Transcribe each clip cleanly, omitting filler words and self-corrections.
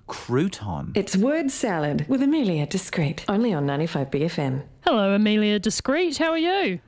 crouton. It's Word Salad with Amelia Discreet, only on 95BFM. Hello, Amelia Discreet. How are you?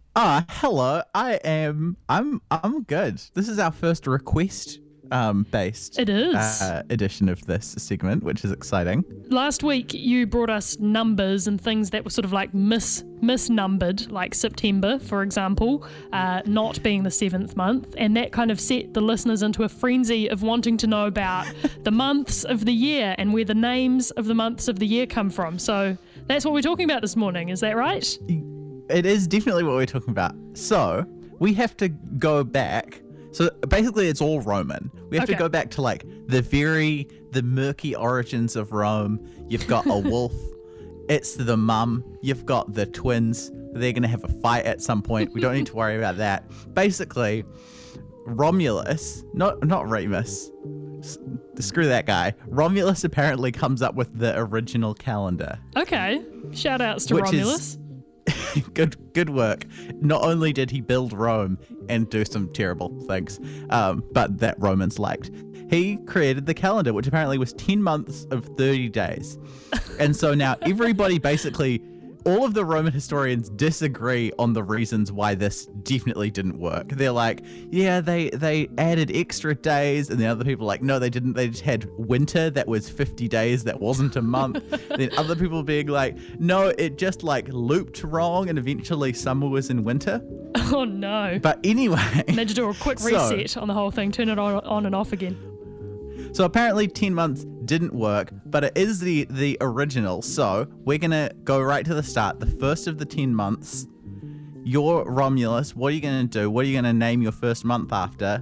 Hello. I'm good. This is our first request based It is. edition of this segment, which is exciting. Last week, you brought us numbers and things that were sort of like misnumbered, like September, for example, not being the 7th month, and that kind of set the listeners into a frenzy of wanting to know about the months of the year and where the names of the months of the year come from. So that's what we're talking about this morning. Is that right? It is definitely what we're talking about. So we have to go back. So basically it's all Roman. We have to go back to like the murky origins of Rome. You've got a wolf. It's the mum. You've got the twins. They're going to have a fight at some point. We don't need to worry about that. Basically, Romulus, not Remus, screw that guy. Romulus apparently comes up with the original calendar. Okay. Shout outs to Romulus. Good work. Not only did he build Rome and do some terrible things, but that Romans liked, he created the calendar, which apparently was 10 months of 30 days. And so now everybody basically, all of the Roman historians disagree on the reasons why this definitely didn't work. They're like, yeah, they added extra days, and the other people are like, no, they didn't. They just had winter that was 50 days that wasn't a month. Then other people being like, no, it just like looped wrong, and eventually summer was in winter. Oh no. But anyway. They had to do a quick reset on the whole thing, turn it on and off again. So apparently 10 months didn't work, but it is the original. So we're going to go right to the start. The first of the 10 months, you're Romulus. What are you going to do? What are you going to name your first month after?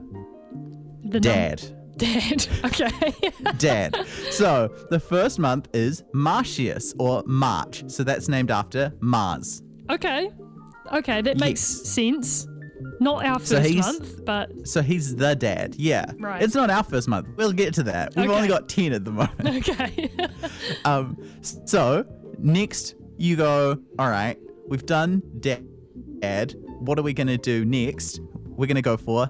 Dad. Dad. Okay. Dad. So the first month is Martius or March. So that's named after Mars. Okay, that makes sense. Not our first month, but... So he's the dad, yeah. Right. It's not our first month. We'll get to that. We've only got 10 at the moment. Okay. So, next you go, all right, we've done dad. What are we going to do next? We're going to go for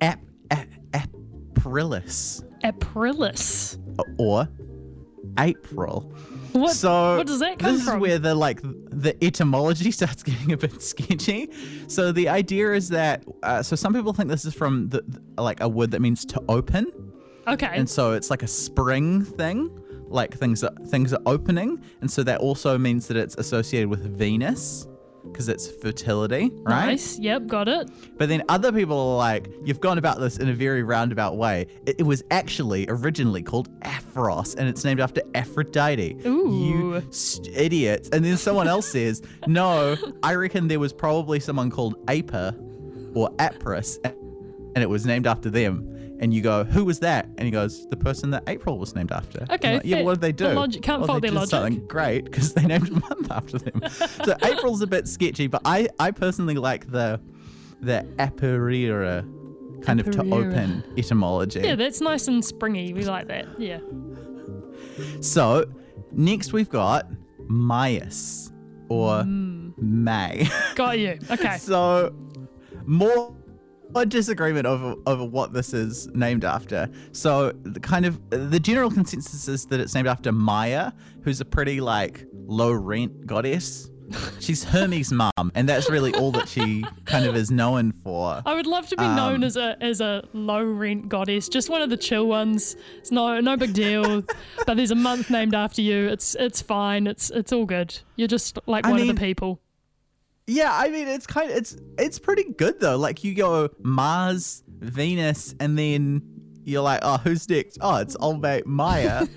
Aprilis. Aprilis. Or April. What does that come from? This is where the etymology starts getting a bit sketchy. So the idea is that so some people think this is from like a word that means to open. Okay. And so it's like a spring thing, like things are opening, and so that also means that it's associated with Venus because it's fertility, right? Nice. Yep, got it. But then other people are like, you've gone about this in a very roundabout way. It was actually originally called Aphros, and it's named after Aphrodite. Ooh. You idiots. And then someone else says, no, I reckon there was probably someone called Aper or Apris, and it was named after them. And you go, who was that? And he goes, the person that April was named after. Okay. Like, yeah, what did they do? Can't fault their logic. Something great because they named a month after them. So April's a bit sketchy, but I personally like the aperira kind of to open etymology. Yeah, that's nice and springy. We like that. Yeah. So next we've got Maius or May. Got you. Okay. So more a disagreement over what this is named after. So the general consensus is that it's named after Maya, who's a pretty like low rent goddess. She's Hermes' mum, and that's really all that she kind of is known for. I would love to be known as a low rent goddess, just one of the chill ones. It's no big deal. But there's a month named after you. It's fine. It's all good. You're just like one of the people. Yeah, I mean, it's pretty good though. Like you go Mars, Venus, and then you're like, oh, who's next? Oh, it's old mate Maya.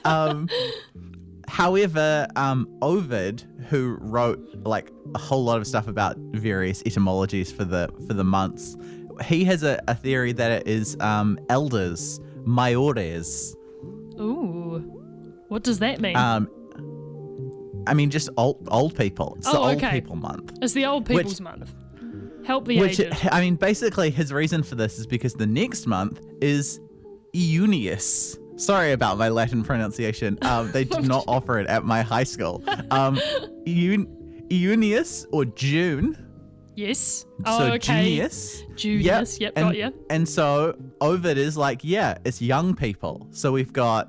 However, Ovid, who wrote like a whole lot of stuff about various etymologies for the months, he has a theory that it is elders, maiores. Ooh, what does that mean? I mean, just old people. It's the old people month. It's the old people's month. Help the aged. I mean, basically, his reason for this is because the next month is Iunius. Sorry about my Latin pronunciation. They did not offer it at my high school. Iunius or June. Yes. So Junius. Yep, got you. And so Ovid is like, yeah, it's young people. So we've got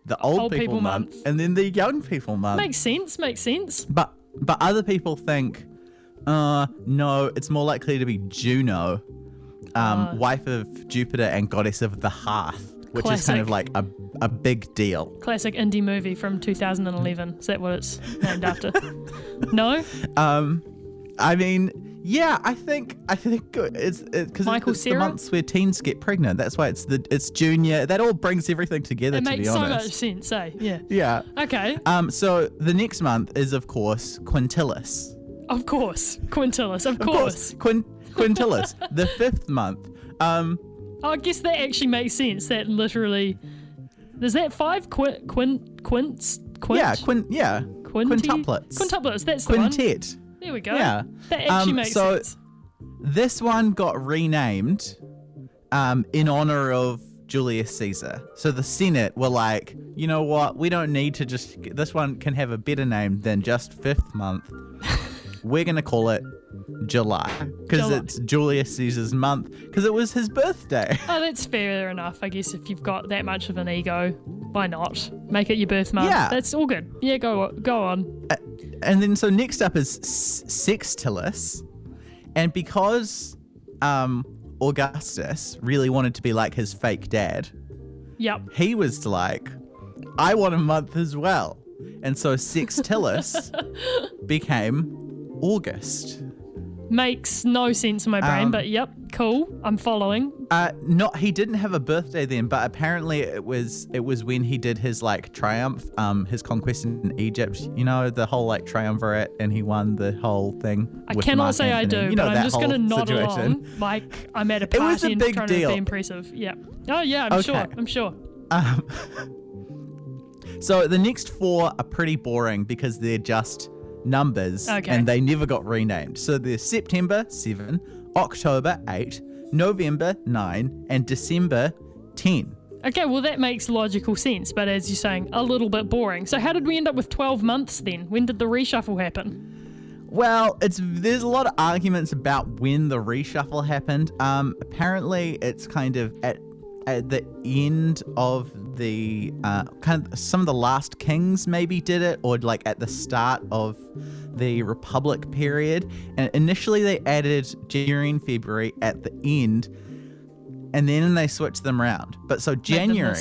the old people month, and then the young people month. Makes sense. But other people think, no, it's more likely to be Juno, wife of Jupiter and goddess of the hearth, which is kind of like a big deal. Classic indie movie from 2011. Is that what it's named after? No? I mean, yeah, I think it's because it's the months where teens get pregnant. That's why it's junior. That all brings everything together. It to makes be so honest. much sense, eh? Yeah. Yeah. Okay. So the next month is of course Quintilis. Of course, Quintilis. Of course. Quintilis, the 5th month. I guess that actually makes sense. That literally, is that 5 quints? Yeah, quintuplets. Quintuplets. That's the one. Quintet. There we go. Yeah. That actually makes sense. This one got renamed in honor of Julius Caesar. So the Senate were like, you know what? We don't need to this one can have a better name than just 5th month. We're going to call it July because it's Julius Caesar's month because it was his birthday. Oh, that's fair enough. I guess if you've got that much of an ego, why not? Make it your birth month. Yeah. That's all good. Yeah, go on. And then so next up is Sextilis. And because Augustus really wanted to be like his fake dad, Yep. he was like, I want a month as well. And so Sextilis became August. Makes no sense in my brain, but yep, cool. I'm following. He didn't have a birthday then, but apparently it was when he did his like triumph, his conquest in Egypt. You know, the whole like triumvirate, and he won the whole thing. I with cannot Mark say Antony. I do, You know, but I'm that just going to whole nod situation. along like I'm at a It was party a and big trying deal. to be impressive. Yeah. Oh yeah, I'm sure. So the next 4 are pretty boring because they're just numbers and they never got renamed. So there's September 7, October 8, November 9, and December 10. Okay, well that makes logical sense, but as you're saying, a little bit boring. So how did we end up with 12 months then? When did the reshuffle happen? Well, there's a lot of arguments about when the reshuffle happened. Apparently it's kind of at the end of the kind of some of the last kings maybe did it, or like at the start of the Republic period. And initially they added January and February at the end, and then they switched them around. But so January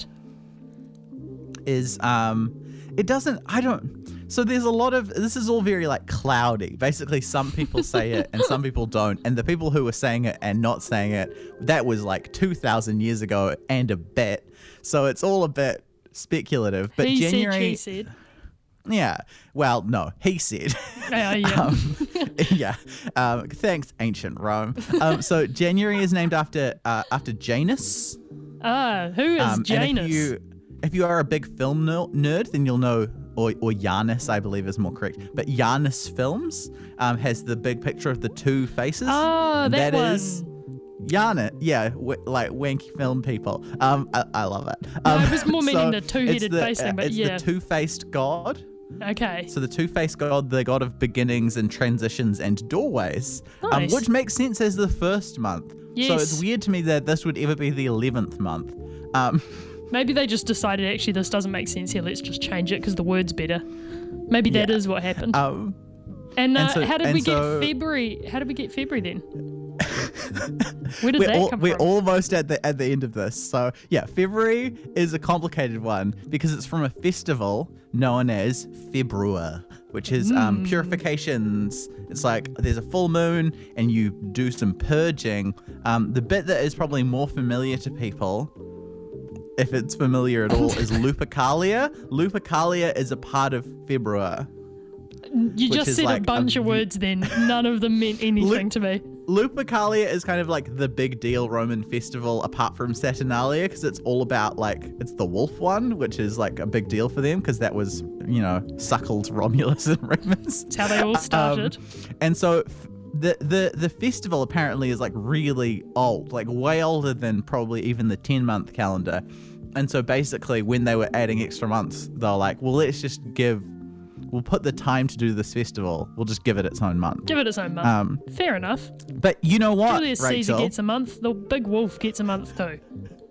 is it doesn't. I don't. So there's a lot of, this is all very like cloudy. Basically, some people say it and some people don't. And the people who were saying it and not saying it, that was like 2,000 years ago and a bit. So it's all a bit speculative. But January. Said, she said. Yeah. Well, no, he said. Yeah. Yeah. Thanks, ancient Rome. So January is named after Janus. Who is Janus? And if you are a big film nerd, then you'll know, or Janus, I believe is more correct. But Janus Films has the big picture of the 2 faces. Oh, that one. Is Janus. Yeah, like wanky film people. I love it. No, I was more meaning the 2-headed face thing, but yeah. It's the 2-faced god. Okay. So the 2-faced god, the god of beginnings and transitions and doorways, Nice. which makes sense as the 1st month. Yes. So it's weird to me that this would ever be the 11th month. Maybe they just decided, actually, this doesn't make sense here. Let's just change it because the word's better. Maybe that is what happened. And how did we get February? How did we get February then? Where did that come from? We're almost at the end of this. So yeah, February is a complicated one because it's from a festival known as Februa, which is purifications. It's like there's a full moon and you do some purging. The bit that is probably more familiar to people, if it's familiar at all, is Lupercalia. Lupercalia is a part of Februa. You just said like a bunch of words then. None of them meant anything to me. Lupercalia is kind of like the big deal Roman festival apart from Saturnalia, because it's all about like, it's the wolf one, which is like a big deal for them because that was, suckled Romulus and Remus. That's how they all started. And so the festival apparently is like really old, like way older than probably even the 10-month calendar. And so basically when they were adding extra months, they were like, well, we'll put the time to do this festival. We'll just give it its own month. Give it its own month. Fair enough. But you know what, Julius Rachel? Caesar gets a month. The big wolf gets a month too.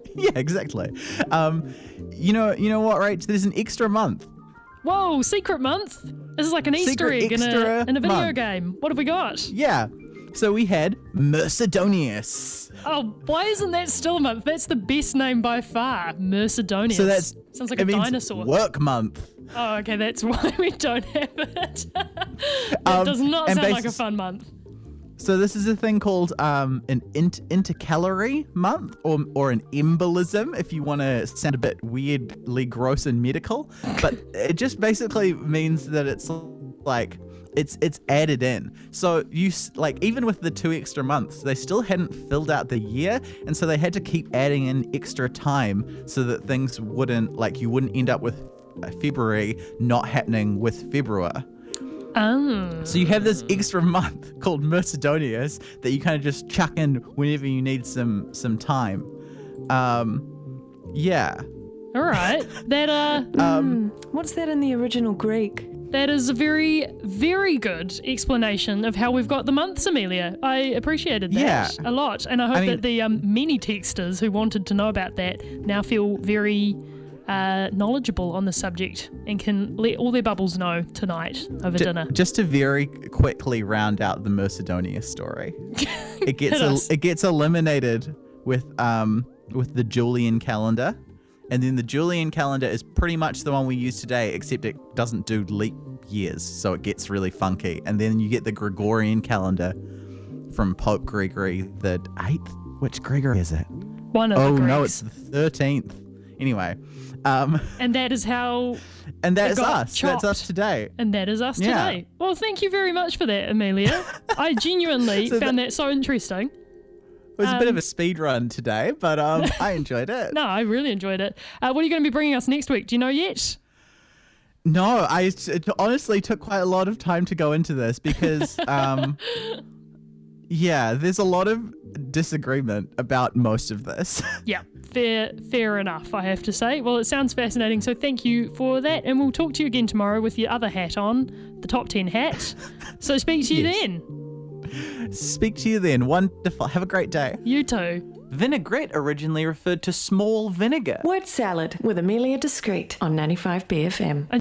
Yeah, exactly. You know what, Rach? There's an extra month. Whoa, secret month? This is like an Easter Secret egg extra in a video month. game. What have we got? Yeah. So we had Mercedonius. Oh, why isn't that still a month? That's the best name by far. Mercedonius. So that's sounds like it a means dinosaur. work month. Oh, okay, that's why we don't have it. That does not and sound like a basis- fun month. So this is a thing called an intercalary month, or an embolism, if you want to sound a bit weirdly gross and medical. But it just basically means that it's like it's added in. So even with the 2 extra months, they still hadn't filled out the year, and so they had to keep adding in extra time so that things wouldn't you wouldn't end up with February not happening with February. So you have this extra month called Mercedonius that you kind of just chuck in whenever you need some time. Yeah. All right. That What's that in the original Greek? that is a very, very good explanation of how we've got the months, Amelia. I appreciated that a lot, and I hope that the many texters who wanted to know about that now feel very knowledgeable on the subject and can let all their bubbles know tonight over dinner. Just to very quickly round out the Mercedonius story, it gets eliminated with the Julian calendar, and then the Julian calendar is pretty much the one we use today, except it doesn't do leap years, so it gets really funky. And then you get the Gregorian calendar from Pope Gregory the 8th. Which Gregory is it? One of the Greeks. No, it's the 13th. Anyway. And that is how and that it is got us. chopped. That's us today. And that is us Yeah. today. Well, thank you very much for that, Amelia. I genuinely found that so interesting. It was a bit of a speed run today, but I enjoyed it. No, I really enjoyed it. What are you going to be bringing us next week? Do you know yet? No, it honestly took quite a lot of time to go into this because, there's a lot of disagreement about most of this. Yeah, fair enough, I have to say. Well, it sounds fascinating, so thank you for that. And we'll talk to you again tomorrow with your other hat on, the top 10 hat. So speak to you then. Speak to you then. Wonderful. Have a great day. You too. Vinaigrette originally referred to small vinegar. Word salad with Amelia Discreet on 95 BFM.